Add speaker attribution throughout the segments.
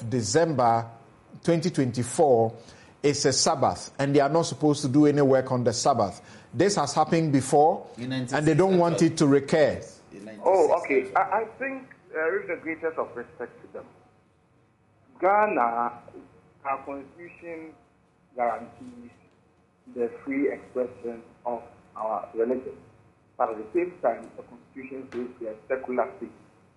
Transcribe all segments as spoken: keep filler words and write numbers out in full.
Speaker 1: of December twenty twenty-four is a Sabbath, and they are not supposed to do any work on the Sabbath. This has happened before, and they don't want it to recur.
Speaker 2: Oh, okay. I, I think there is the greatest of respect to them. Ghana, our constitution guarantees the free expression of our religion. But at the same time, the constitution says we are a secular state.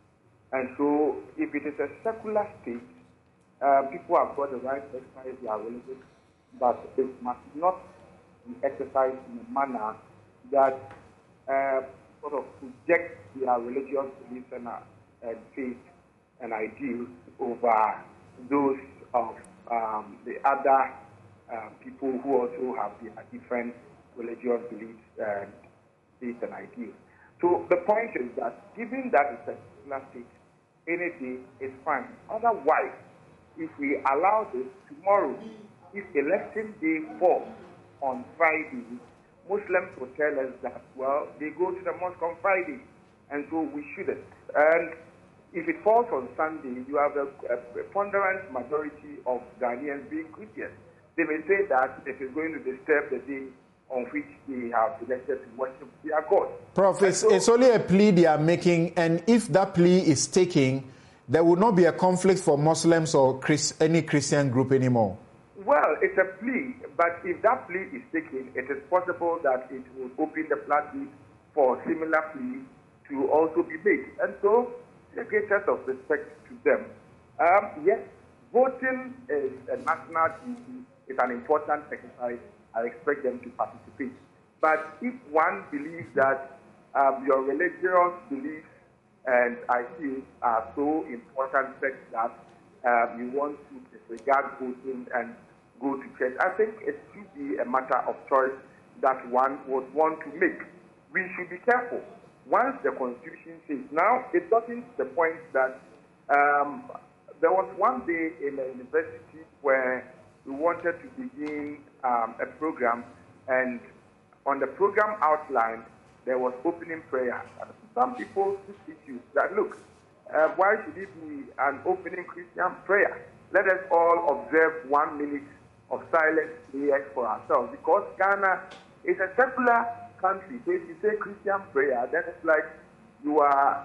Speaker 2: And so, if it is a secular state, uh, people have got the right to exercise their religion, but it must not be exercised in a manner that uh, sort of projects their religious beliefs and uh, faith and ideals over those of um, the other uh, people who also have their different religious beliefs and faith and ideals. So the point is that given that it's a secular state, any day is fine. Otherwise, if we allow this tomorrow, if election day falls on Friday, Muslims will tell us that, well, they go to the mosque on Friday, and so we shouldn't. And if it falls on Sunday, you have a, a, a ponderant majority of Ghanaians being Christians. They may say that it is going to disturb the day on which they have elected to worship their God.
Speaker 1: Prof, it's, so, it's only a plea they are making, and if that plea is taken, there will not be a conflict for Muslims or Chris, any Christian group anymore.
Speaker 2: Well, it's a plea, but if that plea is taken, it is possible that it will open the floodgate for similar plea to also be made. And so, the greatest of respect to them. Um, yes, voting is a national duty. It's an important exercise. I expect them to participate. But if one believes that um, your religious beliefs and ideals are so important that um, you want to disregard voting and go to church, I think it should be a matter of choice that one would want to make. We should be careful. Once the Constitution says, now it doesn't the point that um, there was one day in a university where we wanted to begin um, a program, and on the program outline there was opening prayer. And some people took issues that, look, uh, why should it be an opening Christian prayer? Let us all observe one minute of silent prayers for ourselves, because Ghana is a secular country. So if you say Christian prayer, then it's like you are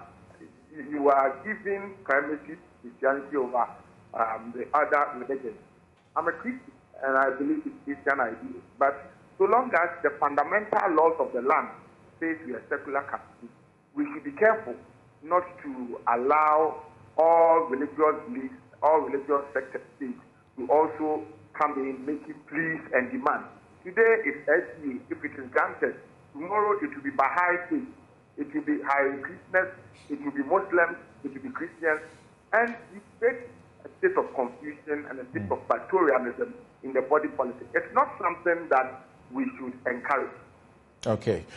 Speaker 2: you are giving primacy to Christianity over um, the other religions. I'm a Christian and I believe in Christian ideas, but so long as the fundamental laws of the land says we are a secular country, we should be careful not to allow all religious beliefs, all religious sects to also come in making pleas and demands. Today it's S D A. If it is granted, tomorrow it will be Baha'i faith, it will be Hare Krishnas, it will be Muslims, it will be Christians, and we create a state of confusion and a state of factorialism in the body politic. It's not something that we should encourage.
Speaker 1: Okay.